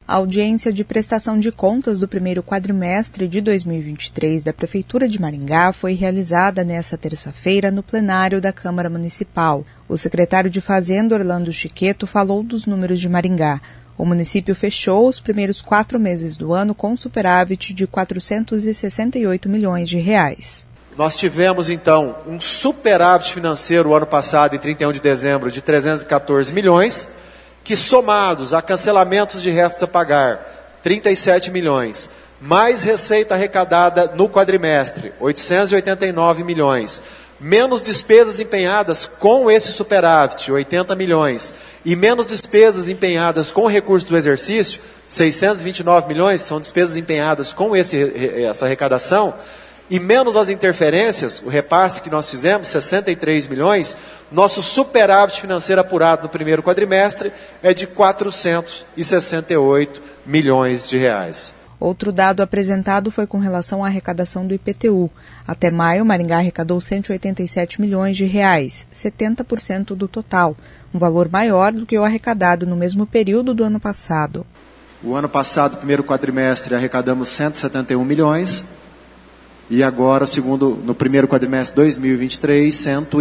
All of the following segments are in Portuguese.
A audiência de prestação de contas do primeiro quadrimestre de 2023 da Prefeitura de Maringá foi realizada nesta terça-feira no plenário da Câmara Municipal. O secretário de Fazenda, Orlando Chiqueto, falou dos números de Maringá. O município fechou os primeiros 4 meses do ano com superávit de R$ 468 milhões. Nós tivemos, então, um superávit financeiro o ano passado, em 31 de dezembro, de 314 milhões, que somados a cancelamentos de restos a pagar, 37 milhões, mais receita arrecadada no quadrimestre, 889 milhões, menos despesas empenhadas com esse superávit, 80 milhões, e menos despesas empenhadas com o recurso do exercício, 629 milhões, são despesas empenhadas com essa arrecadação, e menos as interferências, o repasse que nós fizemos, 63 milhões, nosso superávit financeiro apurado no primeiro quadrimestre é de 468 milhões de reais. Outro dado apresentado foi com relação à arrecadação do IPTU. Até maio, Maringá arrecadou 187 milhões de reais, 70% do total, um valor maior do que o arrecadado no mesmo período do ano passado. O ano passado, primeiro quadrimestre, arrecadamos 171 milhões, e agora, no primeiro quadrimestre de 2023,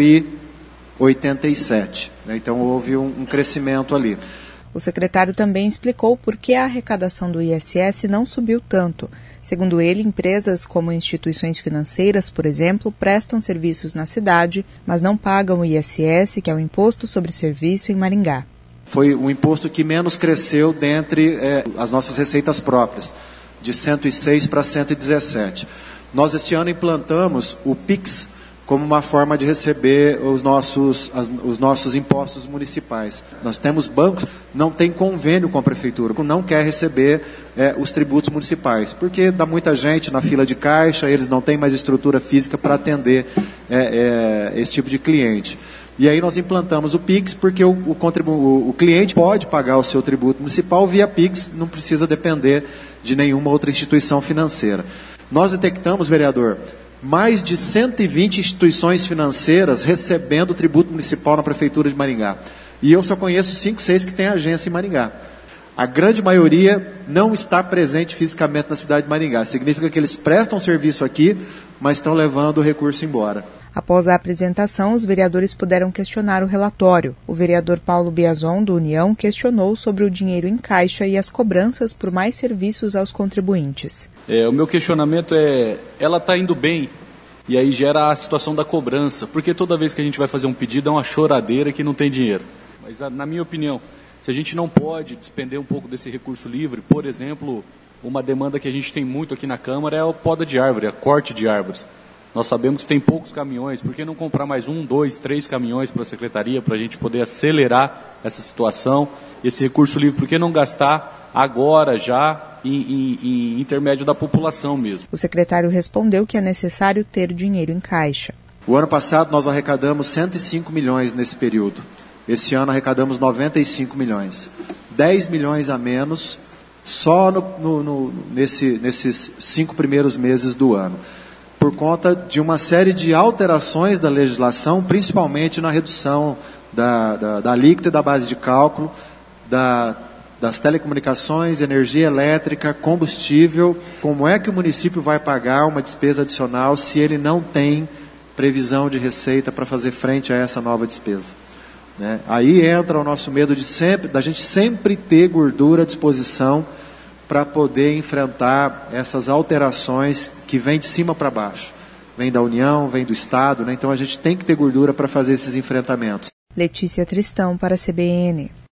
187. Então, houve um crescimento ali. O secretário também explicou por que a arrecadação do ISS não subiu tanto. Segundo ele, empresas como instituições financeiras, por exemplo, prestam serviços na cidade, mas não pagam o ISS, que é o Imposto sobre Serviço, em Maringá. Foi o imposto que menos cresceu dentre as nossas receitas próprias, de 106 para 117. Nós, este ano, implantamos o PIX como uma forma de receber os nossos impostos municipais. Nós temos bancos, não tem convênio com a prefeitura, não quer receber os tributos municipais, porque dá muita gente na fila de caixa, eles não têm mais estrutura física para atender esse tipo de cliente. E aí nós implantamos o PIX, porque o cliente pode pagar o seu tributo municipal via PIX, não precisa depender de nenhuma outra instituição financeira. Nós detectamos, vereador, mais de 120 instituições financeiras recebendo tributo municipal na Prefeitura de Maringá. E eu só conheço 5, 6 que têm agência em Maringá. A grande maioria não está presente fisicamente na cidade de Maringá. Significa que eles prestam serviço aqui, mas estão levando o recurso embora. Após a apresentação, os vereadores puderam questionar o relatório. O vereador Paulo Biazon, do União, questionou sobre o dinheiro em caixa e as cobranças por mais serviços aos contribuintes. O meu questionamento ela está indo bem, e aí gera a situação da cobrança, porque toda vez que a gente vai fazer um pedido é uma choradeira que não tem dinheiro. Mas, na minha opinião, se a gente não pode despender um pouco desse recurso livre, por exemplo, uma demanda que a gente tem muito aqui na Câmara é a poda de árvore, a corte de árvores. Nós sabemos que tem poucos caminhões, por que não comprar mais 1, 2, 3 caminhões para a Secretaria, para a gente poder acelerar essa situação, esse recurso livre, por que não gastar agora já em intermédio da população mesmo? O secretário respondeu que é necessário ter dinheiro em caixa. O ano passado nós arrecadamos 105 milhões nesse período. Esse ano arrecadamos 95 milhões. 10 milhões a menos só nesses 5 primeiros meses do ano, por conta de uma série de alterações da legislação, principalmente na redução da alíquota e da base de cálculo, das telecomunicações, energia elétrica, combustível. Como é que o município vai pagar uma despesa adicional se ele não tem previsão de receita para fazer frente a essa nova despesa? Aí entra o nosso medo da gente sempre ter gordura à disposição para poder enfrentar essas alterações que vêm de cima para baixo. Vem da União, vem do Estado, Então a gente tem que ter gordura para fazer esses enfrentamentos. Letícia Tristão para a CBN.